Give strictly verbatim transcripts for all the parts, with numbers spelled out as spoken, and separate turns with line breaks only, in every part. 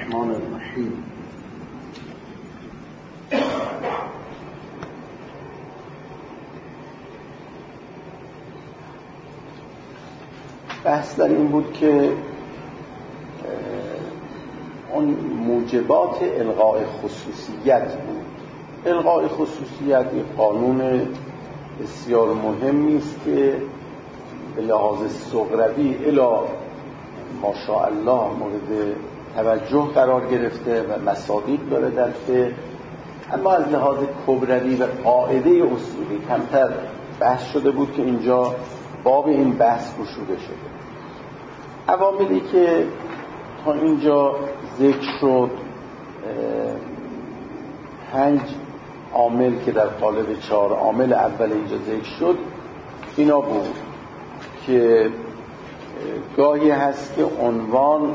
الرحمن الرحیم. بحث در این بود که اون موجبات الغاء خصوصیت بود. الغاء خصوصیت یک قانون بسیار مهمی است که به لحاظ صغروی الی ماشاءالله مورد توجه قرار گرفته و مصادیق داره در فقه، اما از لحاظ کبروی و قاعده اصولی کمتر بحث شده بود که اینجا باب این بحث گشوده شده. عواملی که تا اینجا ذکر شد، پنج عامل که در قالب چهار عامل اول اینجا ذکر شد اینا بود که گاهی هست که عنوان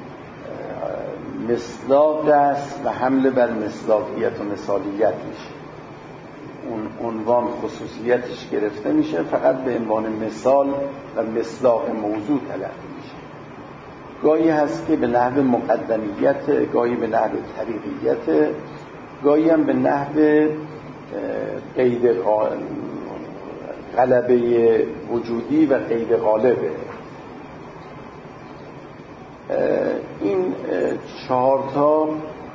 مصداق است و حمله بر مصداقیت و مثالیت میشه. اون عنوان خصوصیتش گرفته میشه، فقط به عنوان مثال و مصداق موضوع تلقی میشه. گاهی هست که به نحو مقدمیت، گاهی به نحو طریقیت، گاهی هم به نحو قید غلبه وجودی و قید غالبه. این چهارتا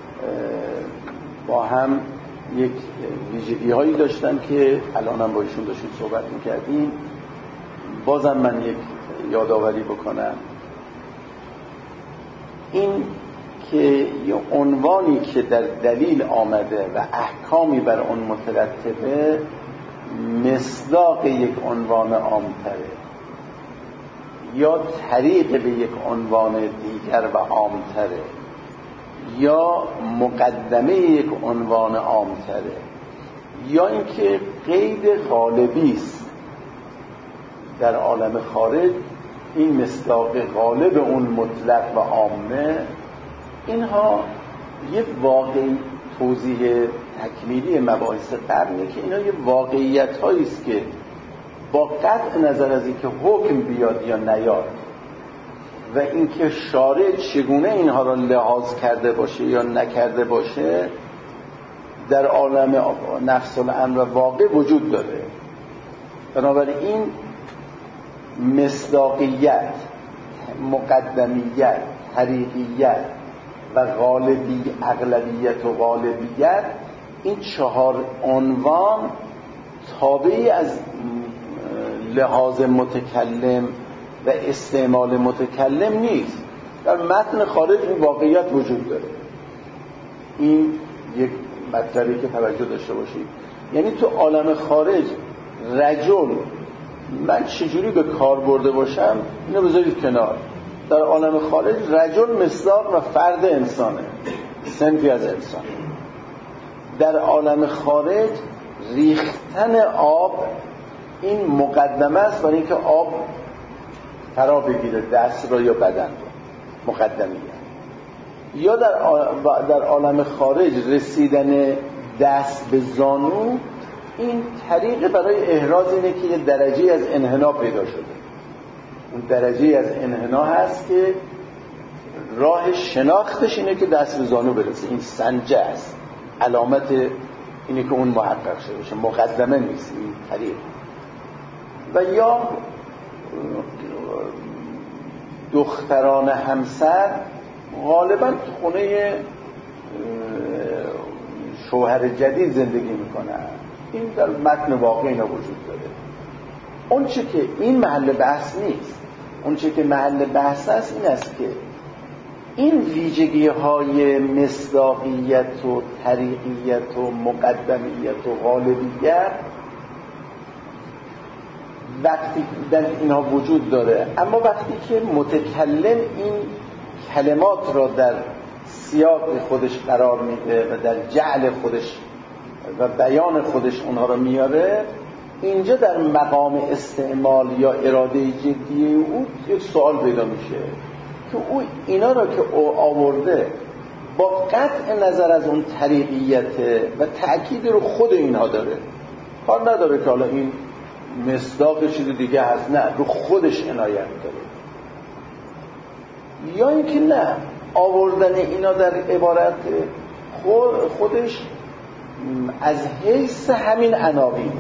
با هم یک ویژگی هایی داشتن که الان هم با ایشون داشتیم صحبت میکردیم. بازم من یک یادآوری بکنم، این که یه عنوانی که در دلیل آمده و احکامی بر اون مترتبه مصداق یک عنوان عامتره یا طریق به یک عنوان دیگر و عامتره یا مقدمه یک عنوان عامتره یا اینکه قید غالبی است در عالم خارج، این مصداق غالب اون مطلق و عامه. اینها یه واقعی توضیح تکمیلی مباحث قبله که اینا یه واقعیت هایی است که با قطع نظر از اینکه حکم بیاد یا نیاد و اینکه شارع چگونه اینها را لحاظ کرده باشه یا نکرده باشه در عالم نفس الامر و واقع وجود داره. بنابراین مصداقیت، مقدمیت، طریقیت و غالبی، اغلبیت و غالبیت، این چهار عنوان تابعی از لحاظ متکلم و استعمال متکلم نیست. در متن خارج این واقعیت وجود داره. این یک مطلبی که توجه داشته باشید. یعنی تو عالم خارج رجل من چجوری به کار برده باشم اینو بذارید کنار. در عالم خارج رجل مصداق و فرد انسانه، صنفی از انسان. در عالم خارج ریختن آب این مقدمه است برای اینکه آب فرا بگیره دست را یا بدن را، مقدمیه. یا در در عالم خارج رسیدن دست به زانو این طریق برای احراز اینه که یه درجه از انحنا پیدا شده. اون درجه از انحنا هست که راه شناختش اینه که دست به زانو برسه. این سنجه است، علامت اینه که اون محقق شده باشه، مقدمه نیست این طریق. و یا دختران همسر غالبا تو خونه شوهر جدید زندگی میکنن. این در متن واقع اینا وجود داره. اون چه که این محل بحث نیست. اون چه که محل بحث است این است که این ویژگی های مصداقیت و طریقیت و مقدمیت و غالبیت وقتی در اینها وجود داره، اما وقتی که متکلم این کلمات را در سیاق خودش قرار میده و در جعل خودش و بیان خودش اونها را میاره، اینجا در مقام استعمال یا اراده جدی او یک سوال پیدا میشه که او اینا را که او آورده با قطع نظر از اون طریقیت و تأکید رو خود اینها داره، کار نداره که حالا این مصداق چیز دیگه هست، نه، رو خودش عنایت داره. یا اینکه نه، آوردن اینا در عبارت خودش از حیث همین عناوینه.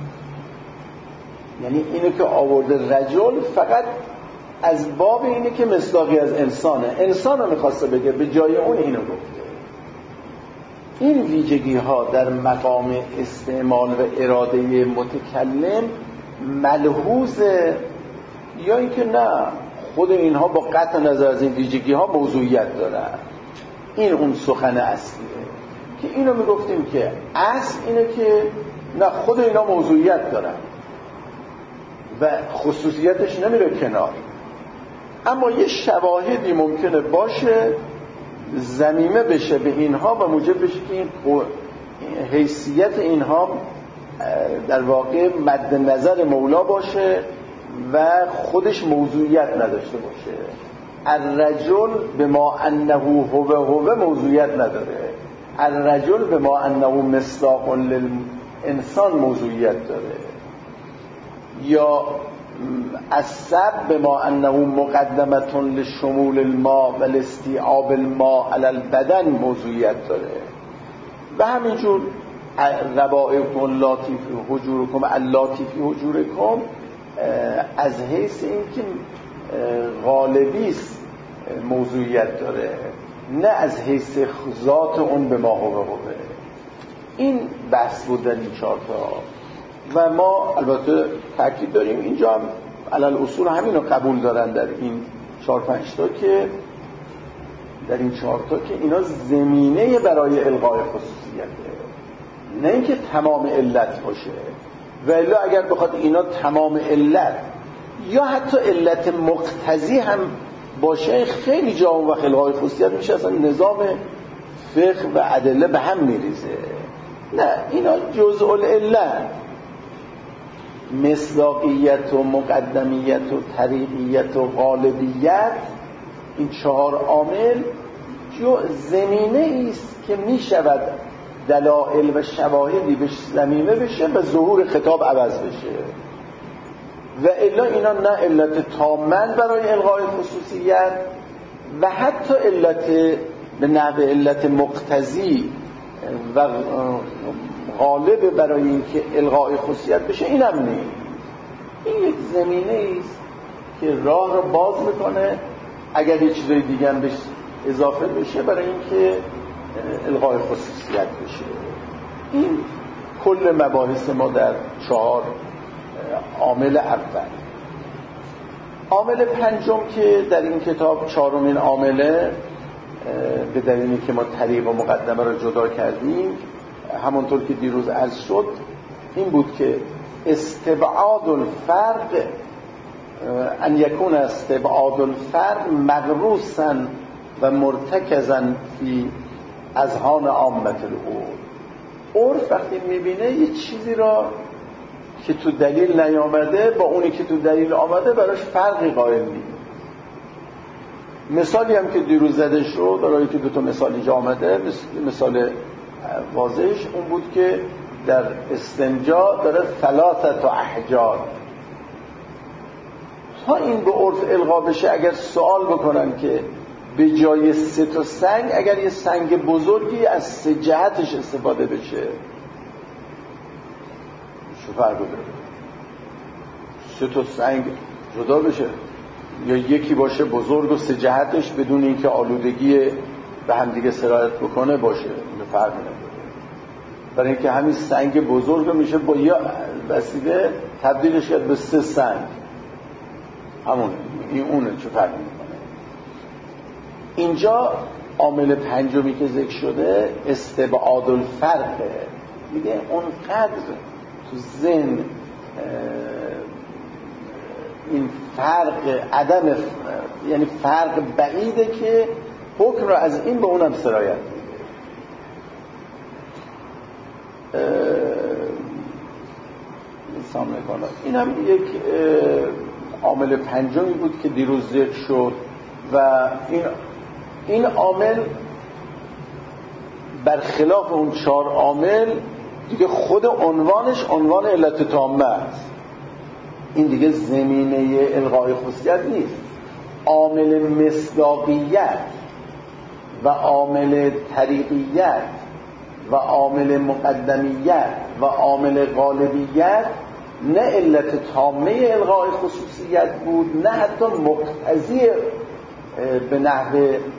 یعنی اینو که آورده رجل فقط از باب اینه که مصداقی از انسانه، انسان رو میخواسته بگه، به جای اون اینو گفته. این ویژگی ها در مقام استعمال و اراده متکلم ملحوظه، یا اینکه نه خود اینها با قطع نظر از این ویژگی ها موضوعیت دارن. این اون سخن اصلیه که اینو میگفتیم که اصل اینه که نه خود اینا موضوعیت دارن و خصوصیتش نمیره کنار، اما یه شواهدی ممکنه باشه ضمیمه بشه به اینها و موجب بشه که این حیثیت اینها در واقع مد نظر مولا باشه و خودش موضوعیت نداشته باشه. الرجل بما انه هو هو موضوعیت نداره، الرجل بما انه مصداق للانسان موضوعیت داره، یا السب بما انه مقدمة لشمول الماء و لاستیعاب الماء علی البدن موضوعیت داره. و همینجور ربائکم اللاتی فی حجورکم اللاتی فی حجورکم از حیث اینکه غالبیست موضوعیت داره، نه از حیث ذات اون به ما هو هو. این بحث بود در این چهار تا و ما البته تاکید داریم اینجا هم علل اصول همین رو قبول دارن در این چهار پنج تا که در این چهار تا که اینا زمینه برای الغای خصوصیته، نه اینکه تمام علت باشه. و الا اگر بخواد اینا تمام علت یا حتی علت مقتضی هم باشه، خیلی جا اون وقت الغای خصوصیت میشه، اصلا نظام فقه و ادله به هم میریزه. نه، اینا جزء العلت، مصداقیت و مقدمیت و طریقیت و غالبیت، این چهار عامل جو زمینه است که می شود دلائل و شواهدی بهش ضمیمه بشه و ظهور خطاب عوض بشه. و الا اینا نه علت تامن برای الغای خصوصیت و حتی علت به نحو علت مقتضی و غالب برای اینکه الغای خصوصیت بشه این هم نیست. این یک زمینه است که راه رو باز میکنه اگر یه چیزای دیگه هم بهش اضافه بشه برای اینکه الغای خصوصیت بشه. این کل مباحث ما در چهار عامل اول. عامل پنجم که در این کتاب چهارمین عامله، به دلیلی که ما طریق و مقدمه رو جدا کردیم، همونطور که دیروز عرض شد، این بود که استبعاد الفرق ان یکون استبعاد الفرق مغروسا و مرتکزا فی اذهان عامه العرف. عرف وقتی میبینه یه چیزی را که تو دلیل نیامده با اونی که تو دلیل آمده براش فرقی قائل نیست. مثالی هم که دیروز زده شد، برای که دو تا مثال اینجا آمده، مثال واضحش اون بود که در استنجا داره ثلاثت و احجار. تا این به عرف القا بشه، اگر سوال بکنن که به جای سه تا سنگ اگر یه سنگ بزرگی از سه جهتش استفاده بشه چه فرق داره؟ سه تا سنگ جدا بشه یا یکی باشه بزرگ و سه جهتش بدون اینکه آلودگی به هم دیگه سرایت بکنه باشه، این فرق نداره. برای اینکه همین سنگ بزرگ میشه با یه وسیله تبدیلش کرد به سه سنگ، همون این اونه، چه فرقی میکنه؟ اینجا عامل پنجمی که ذکر شده استبعاد الفرقه، میگه اونقدر تو ذهن این فرق عدم یعنی فرق بعیده که حکم رو از این به اونم سرایت میده. این هم یک عامل پنجمی بود که دیروز ذکر شد و این این عامل برخلاف اون چهار عامل دیگه خود عنوانش عنوان علت تامه است. این دیگه زمینه الغای خصوصیت نیست. عامل مصداقیت و عامل طریقیت و عامل مقدمیت و عامل غالبیت نه علت تامه الغای خصوصیت بود، نه حتی مقتضی به نحو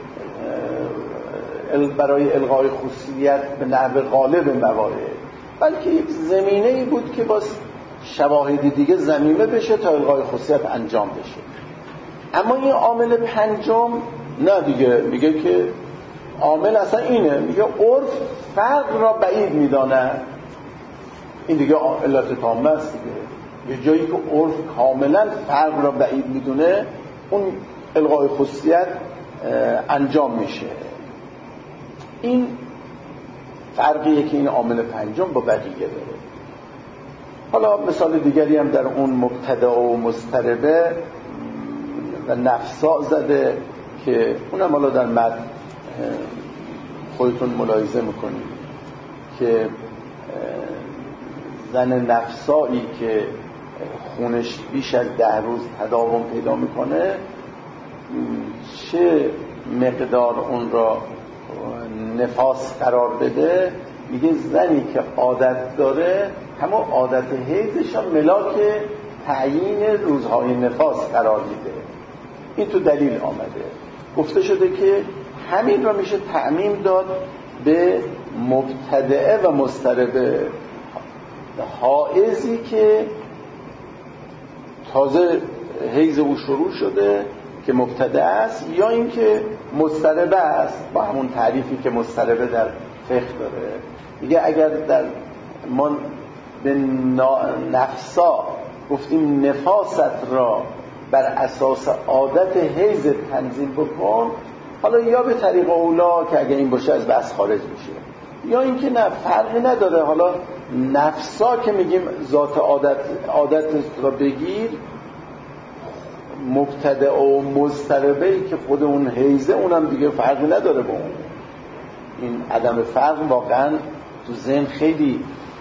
برای الغای خصوصیت به نحو غالب موارد، بلکه یک زمینه‌ای بود که با شواهد دیگه ضمیمه بشه تا الغای خصوصیت انجام بشه. اما این عامل پنجم نه دیگه، میگه که عامل اصلا اینه، میگه عرف فرق را بعید میدانه. این دیگه علت تامه است دیگه. یه جایی که عرف کاملا فرق را بعید میدونه اون الغای خصوصیت انجام میشه. این فرقیه که این عامل پنجم با بقیه داره. حالا مثال دیگری هم در اون مبتدع و مضطربه و نفسا زده که اونم حالا در متن خودتون ملاحظه میکنید که زن نفسایی که خونش بیش از ده روز تداوم پیدا میکنه چه مقدار اون را نفاس قرار بده. میگه زنی که عادت داره همون عادت حیضش هم ملاک تعیین روزهای نفاس قرار میده. این تو دلیل آمده، گفته شده که همین را میشه تعمیم داد به مبتدعه و مضطربه، حائضی که تازه حیض او شروع شده که مبتدع است، یا اینکه مضطربه است با همون تعریفی که مضطربه در فقه داره. دیگه اگر در ما به نفسا گفتیم نفاست را بر اساس عادت حیض تنظیم بکن، حالا یا به طریق اولا که اگر این باشه از بحث خارج میشه، یا اینکه نه فرقی نداره، حالا نفسا که میگیم ذات عادت عادت را بگیر، مبتدع و مضطربه‌ای که خود اون حیضه اونم دیگه فرقی نداره با اون. این عدم فرق واقعا تو ذهن خیلی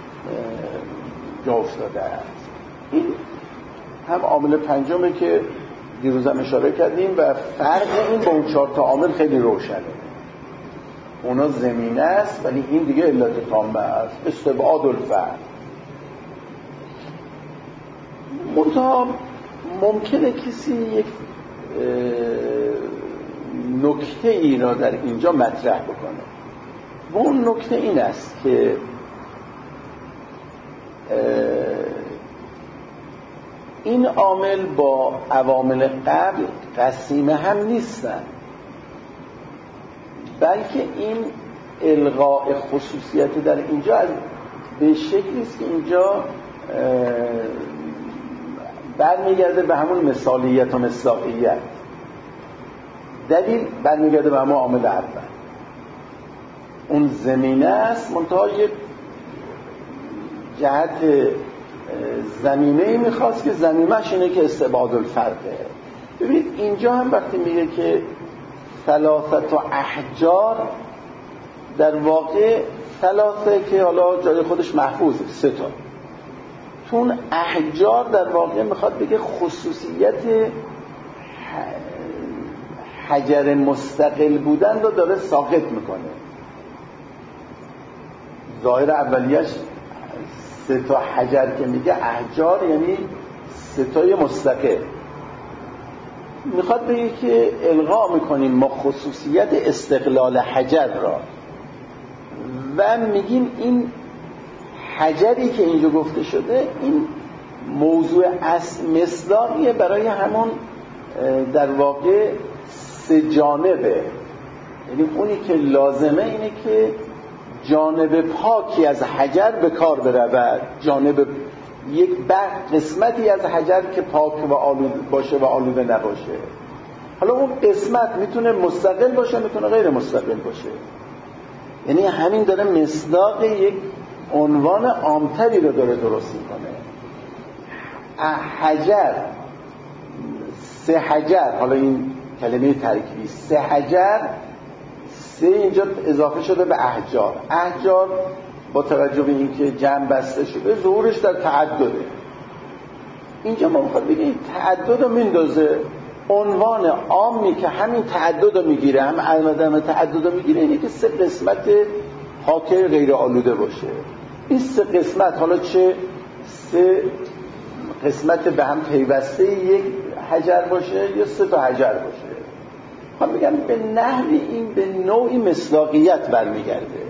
جا افتاده است. این هم عامل پنجمه که دیروز هم اشاره کردیم و فرق این با اون چهار تا عامل خیلی روشنه. اونا زمینه است ولی این دیگه علت تامه است، استبعاد الفرق. منتها ممکنه کسی یک نکته ای را در اینجا مطرح بکنه و اون نکته این است که این عامل با عوامل قبل قسیمه هم نیستن، بلکه این الغاء خصوصیت در اینجا به شکلی است که اینجا برمیگرده به همون مثالیت و مصداقیت. دلیل برمیگرده به همون عامل اول، اون زمینه است، منتها یک جهت زمینه‌ای میخواست که زمینه‌اش اینه که استبعاد الفرقه. ببینید اینجا هم وقتی میگه که ثلاثت و احجار، در واقع ثلاثه که حالا جای خودش محفوظه، سه تا، چون احجار در واقع میخواد بگه خصوصیت حجر مستقل بودن رو داره ساقط میکنه. ظاهر اولیش سه تا حجر که میگه احجار یعنی سه تای مستقل، میخواد بگه که الغا میکنیم ما خصوصیت استقلال حجر را و میگیم این حجری که اینجا گفته شده این موضوع اصل مصداقیه برای همون در واقع سه جانبه. یعنی اونی که لازمه اینه که جانب پاکی از حجر به کار برود، جانب یک بخش قسمتی از حجر که پاک و آلوده باشه و آلوده نباشه. حالا اون قسمت میتونه مستقل باشه، میتونه غیر مستقل باشه. یعنی همین داره مصداق یک عنوان عامتری رو داره درست میکنه. حجر، سه حجر، حالا این کلمه ترکیبی سه حجر، سه اینجا اضافه شده به احجار. احجار با توجه به اینکه جمع بسته شده ظهورش در تعدده. اینجا ما میخواد بگیم تعدد رو میندازه، عنوان عامی که همین تعدد رو میگیره، هم عدم تعدد رو میگیره، اینه که سه قسمت حاکر غیر آلوده باشه. این سه قسمت، حالا چه سه قسمت به هم پیوسته یک حجر باشه یا سه تا حجر باشه، من میگم به نحوی این به نوعی مصداقیت برمیگرده.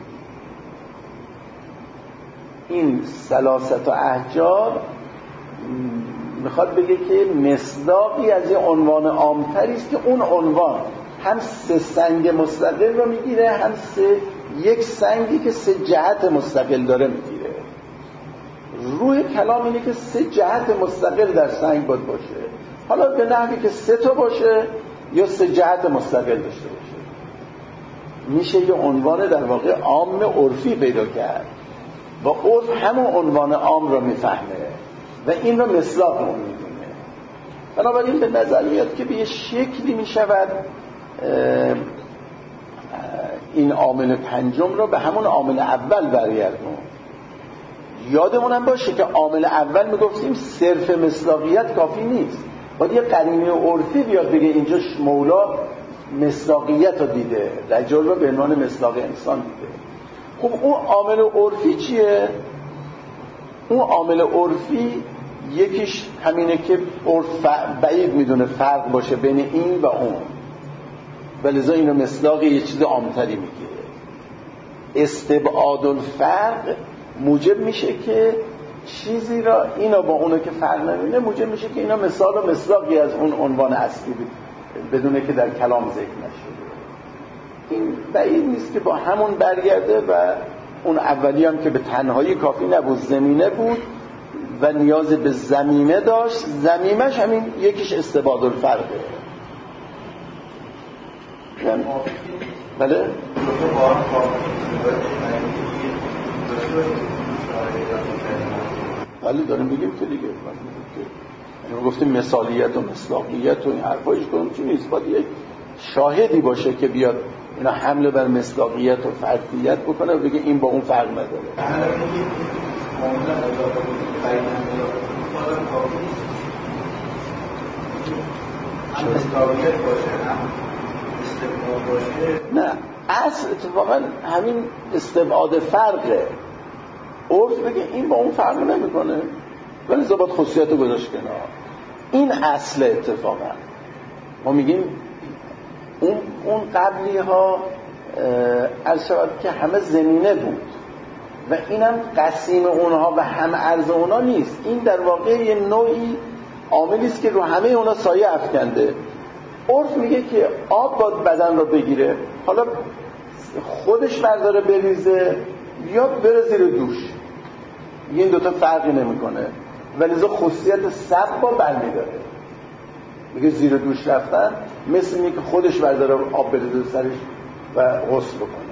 این ثلاثت و احجار میخواد بگه که مصداقی از یه عنوان عامتری است که اون عنوان هم سه سنگ مستقل رو میگیره، هم سه یک سنگی که سه جهت مستقل داره میگیره. روح کلام اینه که سه جهت مستقل در سنگ باید باشه، حالا به نحوی که سه تا باشه یا سه جهت مستقل داشته باشه. میشه یه عنوان در واقع عام عرفی پیدا کرد و عرف همون عنوان عام رو میفهمه و این رو مصداق اون میدونه. بنابراین به نظر میاد که به یه شکلی میشود این عامل پنجم رو به همون عامل اول برگردون. یادمون هم باشه که عامل اول میگفتیم صرف مصداقیت کافی نیست، باید یه قرینه عرفی بیاد بگه اینجا مولا مصداقیت رو دیده، رجل رو به عنوان مصداق انسان دیده. خب اون عامل عرفی چیه؟ اون عامل عرفی یکیش همینه که عرف بعید میدونه فرق باشه بین این و اون، ولذا اینو مصداق یه چیز عامتری میگه. استبعاد الفرق موجب میشه که چیزی را اینا با اونو که فرق نمیبینه موجب میشه که اینا مثال و مصداقی از اون عنوان اصلی بدونه که در کلام ذکر نشده. این بعید نیست که با همون برگرده و اون اولی هم که به تنهایی کافی نبود، زمینه بود و نیاز به زمینه داشت، زمینش همین یکیش استبعاد الفرقه. بله؟ بله داریم بگیم که دیگه یعنی گفتیم مثالیت و مصداقیت و این حرفایش کنم چی نیست، باید یک شاهدی باشه که بیاد اینا حمله بر مصداقیت و فرقیت بکنه و بگه این با اون فرق نداره. نه اصل اتفاقا همین استبعاد فرقه. عرف بگه این با اون فرق نمیکنه ولی زباد خصوصیت رو گذاشت کنار. این اصل اتفاقا ما میگیم اون اون قبلی ها عرض شود که همه زمینه بود و اینم قسیم اونها و هم عرض اونها نیست. این در واقع یه نوعی عاملی است که رو همه اونها سایه افکنده. عرف میگه که آب باید بدن رو بگیره، حالا خودش برداره بریزه یا بره زیر دوش، این دوتا فرقی نمیکنه ولی لذا خصوصیت سب با برمیداره. میگه زیر دوش رفتن مثل اینه که خودش برداره آب بریزه سرش و غسل بکنه.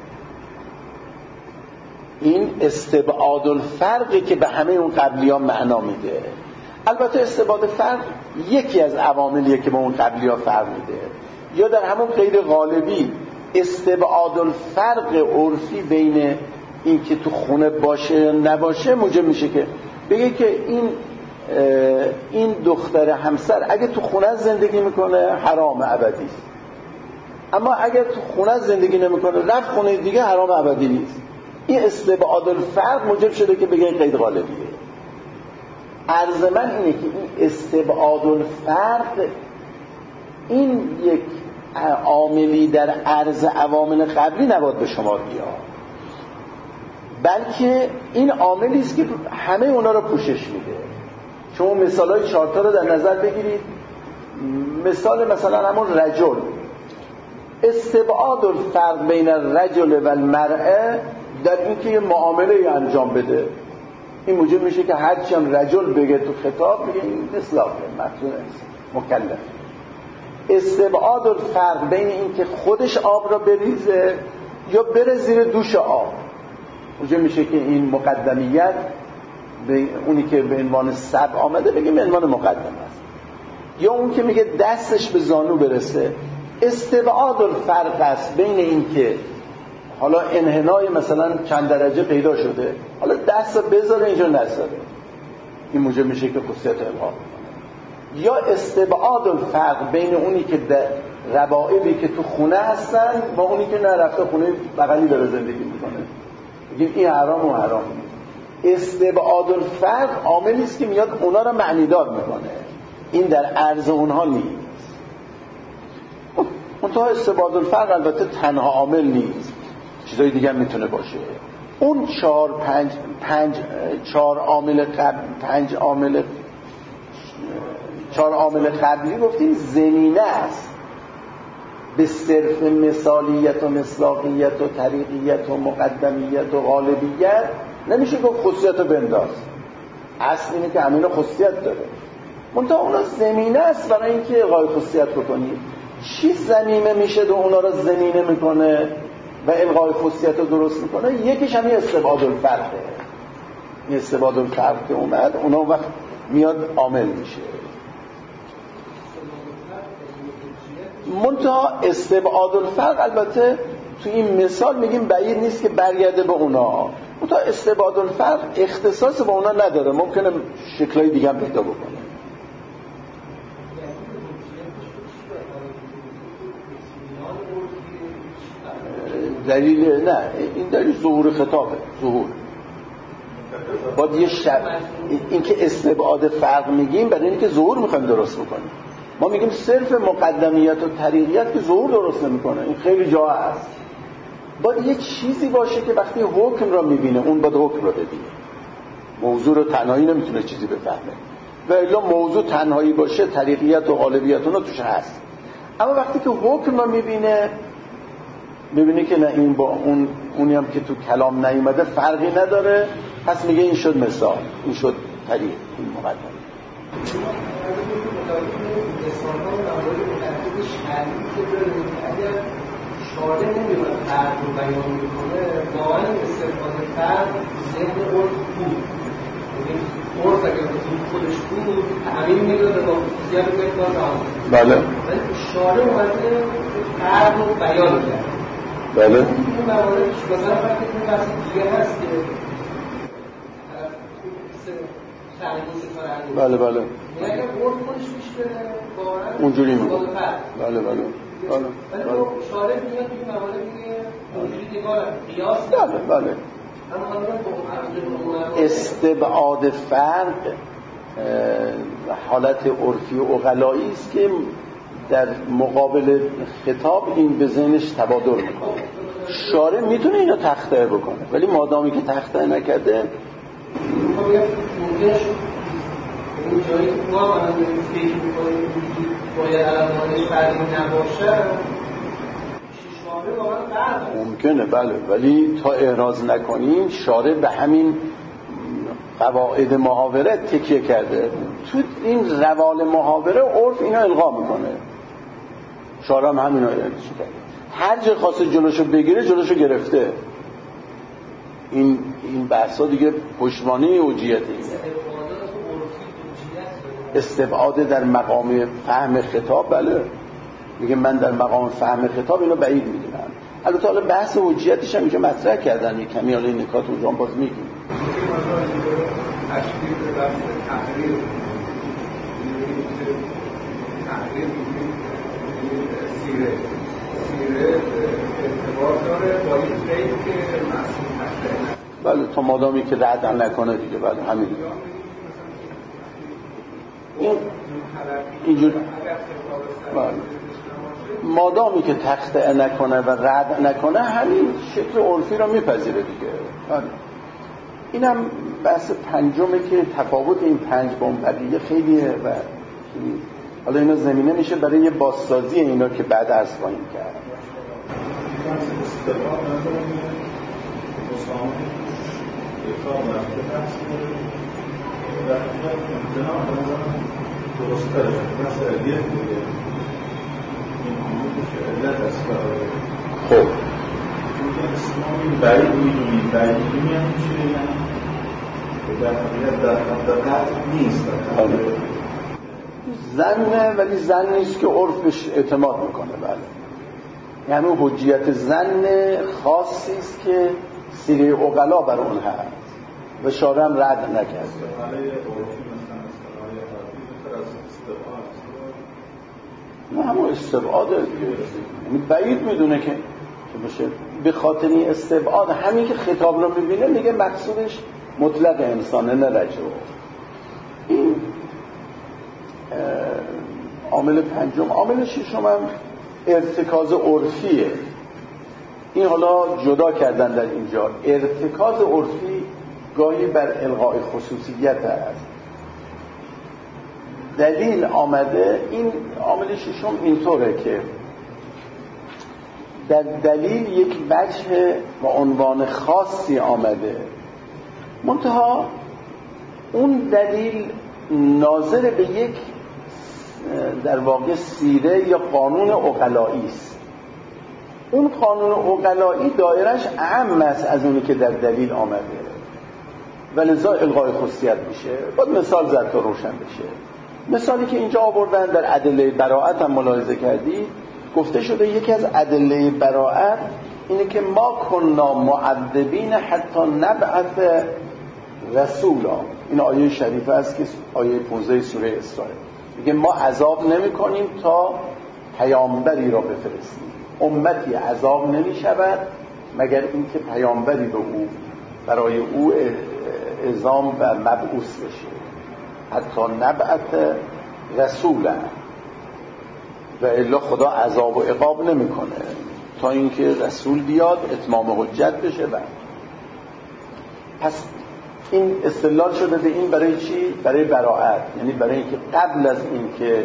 این استبعاد الفرقی که به همه اون قبلی ها معنا میده. البته استبعاد فرق یکی از عواملیه که با اون قبلی ها فرق میده، یا در همون غیر غالبی استبعاد الفرق عرفی بین این که تو خونه باشه نباشه موجب میشه که بگه که این این دختر همسر اگه تو خونه زندگی میکنه حرام ابدی است، اما اگر تو خونه زندگی نمیکنه رفت خونه دیگه حرام ابدی نیست. این استبعاد الفرق موجب شده که بگه این غیر غالبیه. عرض من اینه که این استبعاد الفرق این یک عاملی در عرض عوامل قبلی نباید به شما بیاد، بلکه این عاملی است که همه اونا رو پوشش میده. شما مثالای چهارتا رو در نظر بگیرید. مثال مثلا همون رجل، استبعاد الفرق بین الرجل و المرأه در اینکه یه معامله انجام بده، این موجب میشه که هرچی هم رجل بگه تو خطاب بگه این اصلاحه مطلوب مکلف. استبعاد الفرق بین اینکه خودش آب را بریزه یا بره زیر دوش آب موجب میشه که این مقدمیت به اونی که به عنوان سب آمده بگیم به عنوان مقدم است، یا اون که میگه دستش به زانو برسه استبعاد الفرق است بین اینکه حالا انحنای مثلا چند درجه پیدا شده، حالا دست بذاره اینجا نذاره، این موجب میشه که خصوصیت ابهام کنه. یا استبعاد الفرق بین اونی که در ربائبی که تو خونه هستن با اونی که نه رفته خونه بغلی داره زندگی میکنه، میگیم این حرام و حرام نیست. استبعاد الفرق عاملی است که میاد اونا رو معنیدار میکنه، این در عرض اونها نیست. منتها استبعاد الفرق البته تنها عامل نیست، چیزای دیگه هم میتونه باشه. اون چهار پنج پنج چهار عامل قبل پنج عامل چهار عامل قبلی گفتیم زمینه است به صرف مثالیت و مصداقیت و طریقیت و مقدمیت و غالبیت نمیشه گفت خصوصیت رو بنداز. اصل اینه که همین خصوصیت داره، منتها اونا زمینه است برای اینکه الغای خصوصیت بکنید. چی زمینه میشه و اونا رو زمینه میکنه و الغای خصوصیت رو درست میکنه؟ یکیش همین استبعاد الفرقه. این استبعاد الفرق که اومد اونا وقت میاد عامل میشه. منتها استبعاد الفرق البته تو این مثال میگیم بعید نیست که برگرده به اونا، منتها استبعاد الفرق اختصاص با اونا نداره، ممکنه شکلهای دیگه هم پیدا بکنه. دلیل نه، این دلیل ظهور خطابه. ظهور باید یه شب این که استبعاد فرق میگیم برای اینکه ظهور میخوایم درست بکنیم. ما میگیم صرف مقدمیت و طریقیت که ظهور درست نمیکنه، این خیلی جا هست. باید یه چیزی باشه که وقتی حکم را میبینه اون باید حکم را ببینه. موضوع رو تنهایی نمیتونه چیزی بفهمه، و الا موضوع تنهایی باشه طریقیت و غالبیت اون توش هست. اما وقتی که حکم را میبینه میبینه که نه این با اون اونی هم که تو کلام نیومده فرقی نداره، پس میگه این شد مثال، این شد طریق، این مقدم.
اگر شارع نمیدونه فرق رو بیان میکنه واقعا استفاده فرق ذهن عرف بود، عرف اگر خودش بود همین میداده با خصوصیت رو باید باز آمد.
بله
ولی شارع اومده فرق رو بیان کرد.
بله
این مواردش مثلا وقتی این بحث دیگه هست که
بله بله
اگر عرف خودش پیش بره واقعا
اونجوری میگه.
بله
بله بله بله
ولی شارع میاد این موارد دیگه اونجوری نگاه قیاس
بله بله استبعاد فرق حالت عرفی و عقلایی است که در مقابل خطاب این به ذهنش تبادر میکنه. شارع میتونه اینو تخطئه بکنه، ولی مادامی که تخطئه نکرده
اون جایی که ما هم داریم فکر میکنیم باید علمانه فرقی نباشه شارع واقعا فرق
ممکنه، بله، ولی تا اعراض نکنیم شارع به همین قواعد محاوره تکیه کرده. تو این روال محاوره عرف اینا الغا میکنه، شارع هم همینا الغا کرده. هر جا خواسته جلوشو بگیره جلوشو گرفته. این این بحثا دیگه پشتوانه حجیت اینه. استبعاد در مقام فهم خطاب، بله میگه من در مقام فهم خطاب اینو بعید میدونم. البته حالا بحث حجیتش هم اینجا مطرح کردن، یک کمی حالا این نکات اونجا هم باز میگیم.
تشکیل بحث تحریر تحریر سیره سیره اعتبار داره با این قید که معصوم تحریر.
بله تا مادامی که رد نکنه دیگه، بله همین این اینجور مادامی که تخطئه نکنه و رد نکنه همین شکل عرفی رو میپذیره دیگه. بله اینم بحث پنجمه که تفاوت این پنج با اون بقیه خیلیه و حالا اینا زمینه میشه برای یه بازسازی اینا که بعد عرض خواهیم کرد. خب
بعید میدونید بعید میدونید چیه در حقیقت در حقیقت نیست
زنه، ولی زن نیست که عرف بهش اعتماد میکنه. بله یعنی حجیت زن خاصی است که سیره عقلا بر اون هست و شارع هم رد نکرده. نه همون استبعاده یعنی بعید میدونه که بشه به خاطر این استبعاد همین که خطاب رو میبینه میگه مقصودش مطلق انسانه نه رجوع. این عامل پنجم. عامل ششم هم ارتکاز عرفیه. این حالا جدا کردن در اینجا. ارتکاز عرفی گاهی بر الغای خصوصیت هست. دلیل آمده، این عامل ششم اینطوره که در دلیل یک وجه و عنوان خاصی آمده، منتها اون دلیل ناظر به یک در واقع سیره یا قانون عقلایی است. اون قانون عقلایی دایرش اعم است از اونی که در دلیل آمده و لذا الغای خصوصیت میشه. باید مثال زد تا روشن بشه. مثالی که اینجا آوردن در ادله براءت هم ملاحظه کردید، گفته شده یکی از ادله براءت اینه که ما کنا معذبین حتی نبعث رسولا. این آیه شریفه است که آیه پانزده سوره اسرائیل میگه ما عذاب نمی کنیم تا پیامبری را بفرستیم. امتی عذاب نمی شود مگر اینکه پیامبری به او برای او اعزام و مبعوث بشه. حتی نبعث رسولا، و الا خدا عذاب و عقاب نمی کنه تا اینکه رسول بیاد اتمام حجت بشه. و پس این استدلال شده به این برای چی؟ برای براءت، یعنی برای اینکه قبل از اینکه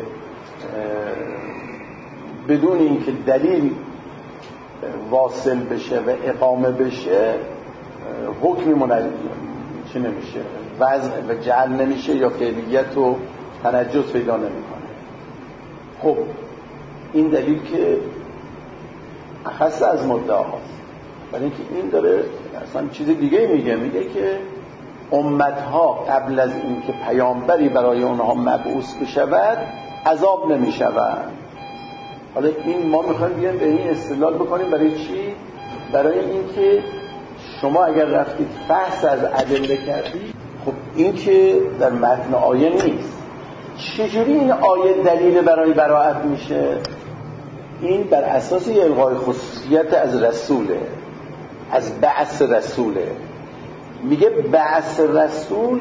بدون اینکه دلیل واصل بشه و اقامه بشه حکمی منجم چی نمیشه، وضع و جعل نمیشه یا فعلیت و تنجس پیدا نمیکنه. خب این دلیل که اخص از مدعا هست، برای اینکه این داره اصلا چیز دیگه میگه. میگه که امتها قبل از اینکه پیامبری برای اونها مبعوث بشود عذاب نمیشوند. حالا این ما میخوایم بیایم به این استدلال بکنیم برای چی؟ برای اینکه شما اگر رفتید بحث از ادله کردید، خب این که در متن آیه نیست. چجوری این آیه دلیل برای براءت میشه؟ این بر اساس الغای خصوصیت از رسوله، از بعث رسوله. میگه بعث رسول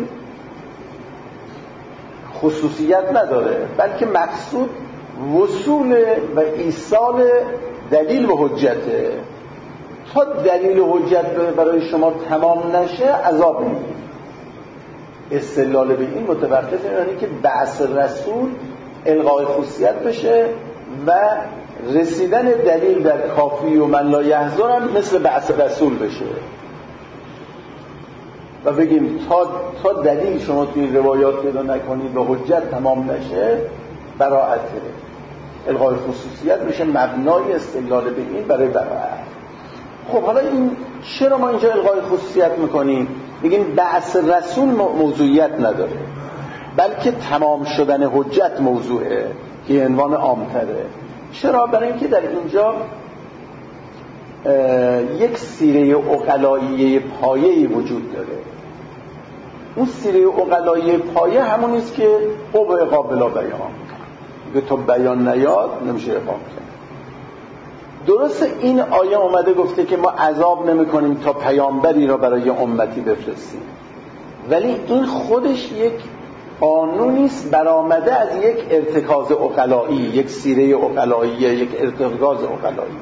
خصوصیت نداره، بلکه مقصود وصول و ایصال دلیل و حجته. تا دلیل و حجت برای شما تمام نشه عذاب میگیرید. استدلال به این متوقف یعنی که بعث رسول الغای خصوصیت بشه و رسیدن دلیل در کافی و من لا یحزن هم مثل بعث رسول بشه و بگیم تا, تا دلیل شما توی روایات پیدا نکنید و حجت تمام نشه براءته. الغای خصوصیت میشه مبنای استدلال به این برای براءت. خب حالا این چرا ما اینجا الغای خصوصیت میکنیم؟ میگیم بعث رسول موضوعیت نداره، بلکه تمام شدن حجت موضوعه که عنوان عامتره. چرا؟ برای اینکه در اینجا یک سیره عقلایی پایه‌ای وجود داره. اون سیره عقلایی پایه همون نیست که او به عقاب بلا بیان، به تو بیان نیاد نمیشه عقاب کرد. درسته این آیه اومده گفته که ما عذاب نمی کنیم تا پیامبری را برای امتی بفرستیم، ولی این خودش یک قانونی است برآمده از یک ارتکاز عقلایی، یک سیره عقلایی، یک ارتکاز عقلایی.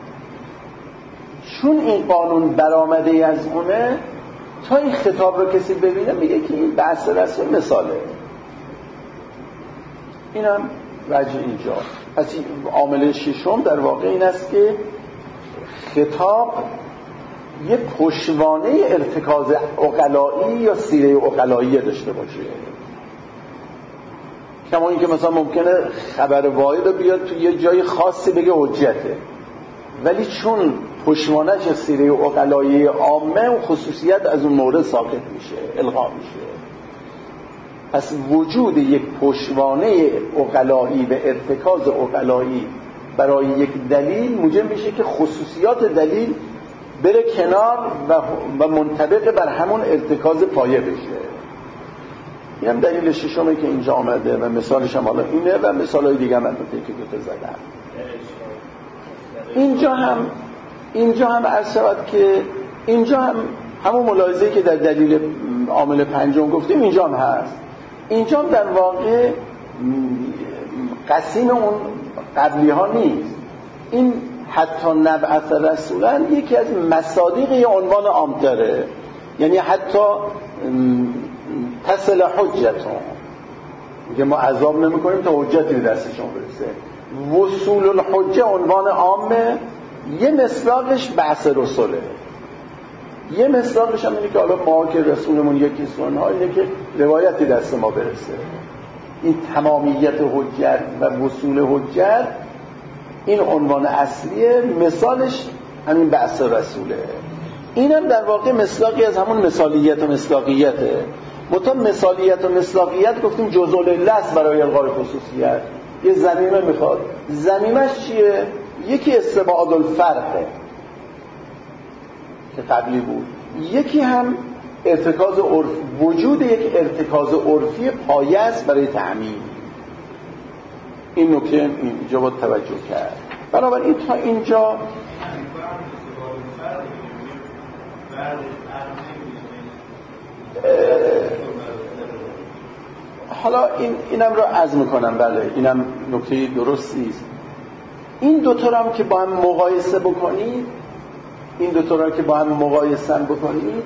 چون این قانون برآمده از اونه، تا این خطاب رو کسی ببینه میگه که این بحث رسول مثاله. اینم وجه اینجا. پس عامل ششم در واقع این است که خطاب یه پشتوانه ارتکاز عقلایی یا سیره عقلایی داشته باشه. کما این که مثلا ممکنه خبر واحد بیاد تو یه جای خاصی بگه حجته، ولی چون پشتوانه‌اش سیره عقلایی عامه و خصوصیت از اون مورد ساقط میشه، الغا میشه. پس وجود یک پشتوانه عقلایی و ارتکاز عقلایی برای یک دلیل موجب میشه که خصوصیات دلیل بره کنار و منطبق بر همون ارتکاز پایه بشه. این هم دلیل ششمی که اینجا آمده و مثالش هم حالا اینه و مثالای دیگه هم البته که دوتا زدم. اینجا هم اینجا هم عرض شود که اینجا هم همون ملاحظه‌ای که در دلیل عامل پنجم گفتیم اینجا هم هست. اینجا هم در واقع قسیم اون قبلی ها نیست. این حتی نبعث رسولا یکی از مصادیق یه عنوان عام داره، یعنی حتی تصل حجتون میگه ما عذاب نمی کنیم تا حجتی به دستشون برسه. وصول الحجه عنوان عامه، یه مصداقش بعث رسوله، یه مصداقش هم اینه که حالا ما که رسولمون یکی سنها اینه که روایتی دست ما برسه. این تمامیت حجت و وصول حجت این عنوان اصلیه، مثالش همین بعث رسوله. اینم در واقع مصداقی از همون مثالیت و مصداقیته. متا مثالیت و مصداقیت گفتیم جزء العله است برای الغای خصوصیت. یه ضمیمه میخواد. ضمیمش چیه؟ یکی استبعاد الفرقه که قبلی بود، یکی هم ارتکاز عرف، وجود یک ارتکاز عرفی پایه است برای تعمیم. این نکته اینجا باید توجه کرد. بنابراین تا اینجا حالا این اینم رو عزم میکنم، بله اینم نکته درستی است. این دو تا هم که با هم مقایسه بکنید، این دو تا رو که با هم مقایسه بکنید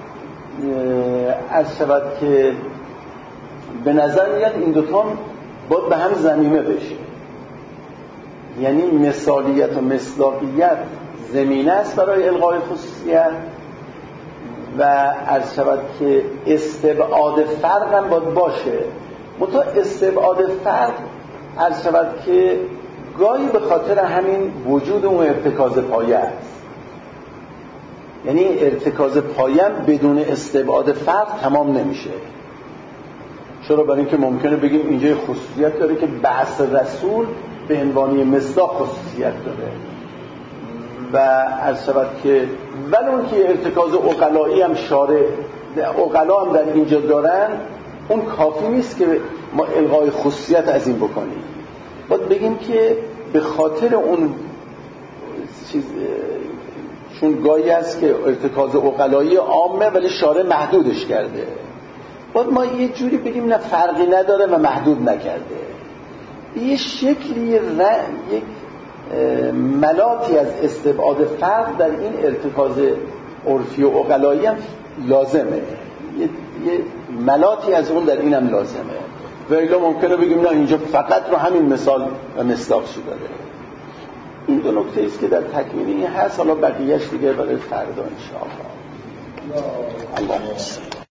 از شود که به نظر میاد این دو تا باید به هم ضمیمه بشه. یعنی مثالیت و مصداقیت زمینه است برای الغای خصوصیت و از شود که استبعاد فرق هم باید باشه. متا استبعاد فرق از شود که گاهی به خاطر همین وجود اون ارتکاز پایه است. یعنی ارتکاز پایه بدون استبعاد فرق تمام نمیشه. چرا؟ برای اینکه ممکنه بگیم اینجا خصوصیت داره که بعث رسول به عنوان مصداق خصوصیت داره و از شود که ولی اون که ارتکاز عقلایی هم شارع عقلا هم در اینجا دارن، اون کافی نیست که ما الغای خصوصیت از این بکنیم. باید بگیم که به خاطر اون چیز چون گاهی است که ارتکاز عقلایی عامه ولی شارع محدودش کرده، باید ما یه جوری بگیم نه فرقی نداره و محدود نکرده. یه شکلی یک ملاتی از استبعاد فرق در این ارتکاز عرفی و عقلایی هم لازمه، یه, یه ملاتی از اون در این هم لازمه. و الا ممکنه بگیم نه اینجا فقط رو همین مثال و مصداقش داره. این دو نکته است که در تکمیلی هست. حالا بقیهش دیگه برای فردا ان شاء الله. الله